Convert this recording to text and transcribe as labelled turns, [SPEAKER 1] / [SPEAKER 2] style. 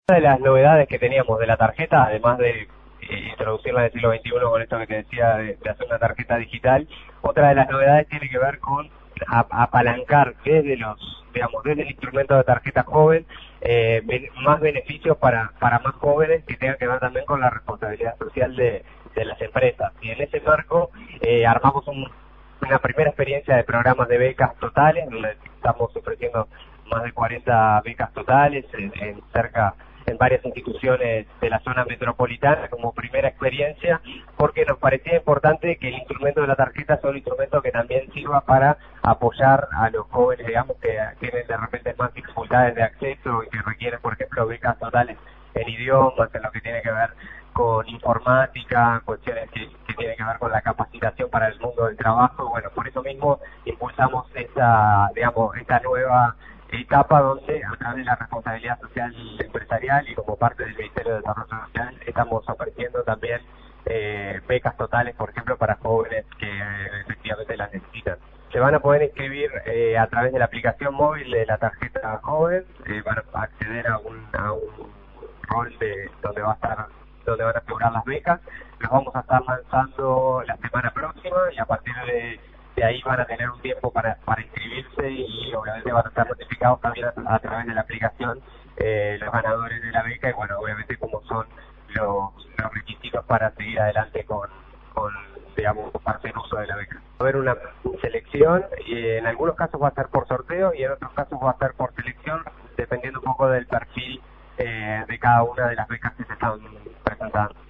[SPEAKER 1] Una de las novedades que teníamos de la tarjeta, además de introducirla en el siglo XXI con esto que te decía de hacer una tarjeta digital, otra de las novedades tiene que ver con apalancar desde desde el instrumento de tarjeta joven, más beneficios para más jóvenes que tengan que ver también con la responsabilidad social de las empresas. Y en ese marco armamos una primera experiencia de programas de becas totales, donde estamos ofreciendo más de 40 becas totales en varias instituciones de la zona metropolitana como primera experiencia, porque nos parecía importante que el instrumento de la tarjeta sea un instrumento que también sirva para apoyar a los jóvenes, digamos, que tienen de repente más dificultades de acceso y que requieren, por ejemplo, becas totales en idiomas, en lo que tiene que ver con informática, cuestiones que tienen que ver con la capacitación para el mundo del trabajo. Bueno, por eso mismo impulsamos esta nueva etapa donde a través de la responsabilidad social empresarial y como parte del Ministerio de Desarrollo Social estamos ofreciendo también becas totales, por ejemplo, para jóvenes que efectivamente las necesitan. Se van a poder inscribir a través de la aplicación móvil de la tarjeta joven, van a acceder a un rol donde van a figurar las becas. Los vamos a estar lanzando la semana próxima y a partir de ahí van a tener un tiempo para inscribirse y obviamente van a estar notificados también a través de la aplicación los ganadores de la beca y bueno, obviamente como son los requisitos para seguir adelante con hacer uso de la beca. Va a haber una selección y en algunos casos va a ser por sorteo y en otros casos va a ser por selección, dependiendo un poco del perfil de cada una de las becas que se están presentando.